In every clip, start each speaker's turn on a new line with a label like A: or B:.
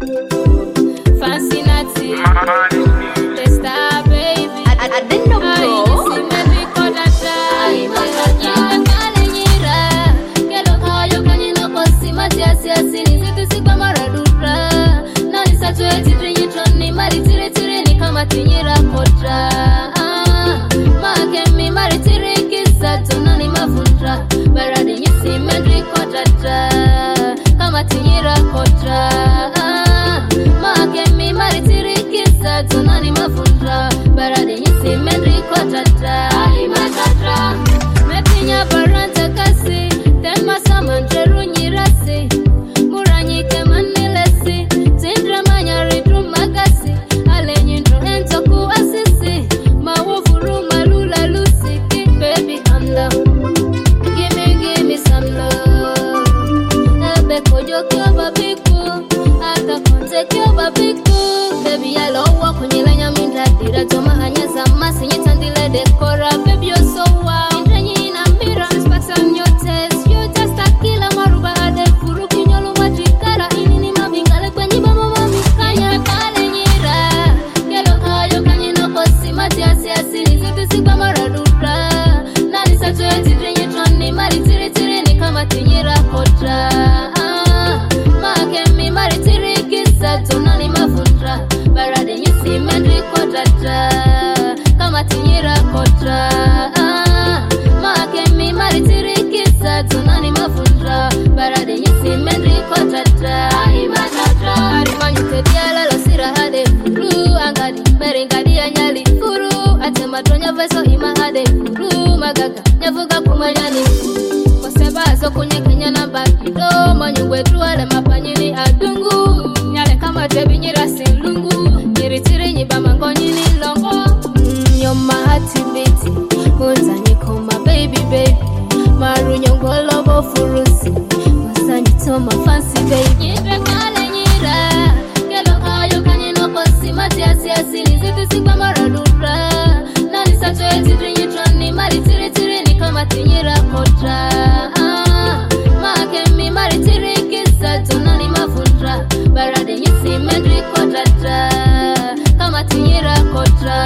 A: Fancy Natty, the star baby.
B: I didn't know, bro.
A: Tinyira kotra Makemi maritiri kisa tunani mafutra Baradi nyisi mendri kotatra Kama tinyira kotra Makemi maritiri kisa tunani mafutra Baradi nyisi mendri kotatra Ahi matatra Metinya baranta kasi Tema samandreru nyirasi Muranyike manilesi Tindra manyaritu magasi Baby, I love walk when you lay your mind that did I do my hands and mass and you turn the lead decora. Baby, you're so wild. In a mirror, respects on your test. You just a killer, Maruba, the Furuki, Yolo Magicala, in my Mingala, when you mama, Kaya, Kalanira. Yellow car, you can you know, see Matias, yes, it is to see Bamaradura. Nani such a tea, you turn me, Maritiri, come at Tinira Kotra. Makemi Maritiri, tunani mafutra Baradi nyisi mendri kotatra Kama tinyira kotra Makemi maritiri kisa tunani mafutra Baradi nyisi mendri kotatra Ahi matatra Arimanyute diala lo sira hade furu Angadi meringadi anyali furu Ate matonya veso ima hade furu Magaga nyavuga kumanyani Kwa seba so kunye kenya namba kido Manyugwe tuwale mapanyini adungu Kama tebi nyira sinlungu Nyiritiri nyibama ngonyini longo You're my hearty beat Unza nyiko my baby baby Maru nyongolo bo furusi Unza nyito my fancy baby Nyidre kale nyira Kelo kayo kanyino kosi Matiasi asili zitu sikwa maradura Nani sato etidri nyitroni Maritiri tiri ni kama tinyira kotra Makemi maritiri kisa tunani mafutra Baradi nyisi mendri kotatra Kama tinyira kotra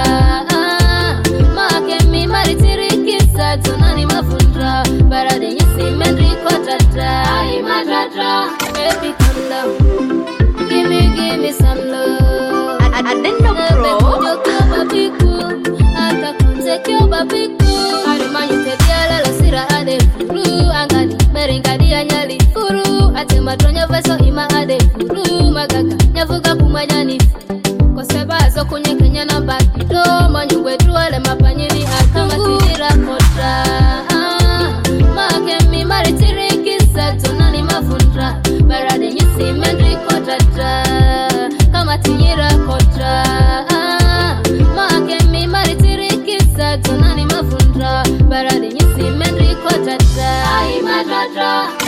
A: Makemi maritiri kisa tunani mafutra Baradi nyisi mendri kotatra Ahi matatra Baby come down Give me some love
B: I didn't know, bro.
A: Kujo kyo babiku Aka konte kyo babiku Arimanyu tediala lo sira ade furu Angadi meringadi anyali furu Ate matonya veso ima ade furu Magaga nyavuga kumanyani Kwa seba zo kunye kenya na bakido Manyugwe tuwale mapanyini akama tinira kotra Makemi maritiri kisa tunani mafutra Baradi nyisi mendri kotatra Kama tinyira kotra Makemi maritiri kisa tunani mafutra Baradi nyisi mendri kotatra Ahi matatra